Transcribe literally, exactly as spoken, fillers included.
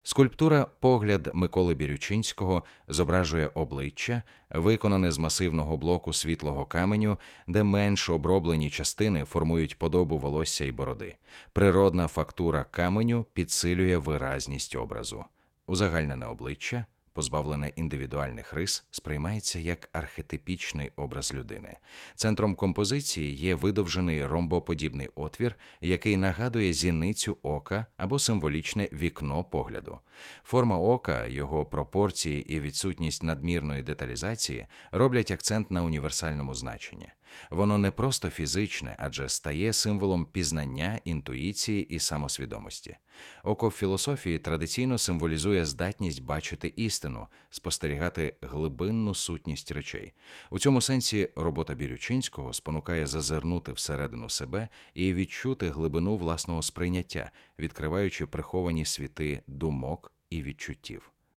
Скульптура «Погляд» Миколи Бірючинського зображує обличчя, виконане з масивного блоку світлого каменю, де менш оброблені частини формують подобу волосся і бороди. Природна фактура каменю підсилює виразність образу. Узагальнене обличчя, позбавлене індивідуальних рис, сприймається як архетипічний образ людини. Центром композиції є видовжений ромбоподібний отвір, який нагадує зіницю ока або символічне вікно погляду. Форма ока, його пропорції і відсутність надмірної деталізації роблять акцент на універсальному значенні. Воно не просто фізичне, адже стає символом пізнання, інтуїції і самосвідомості. Око в філософії традиційно символізує здатність бачити істину, спостерігати глибинну сутність речей. У цьому сенсі робота Бірючинського спонукає зазирнути всередину себе і відчути глибину власного сприйняття, відкриваючи приховані світи думок і відчуттів.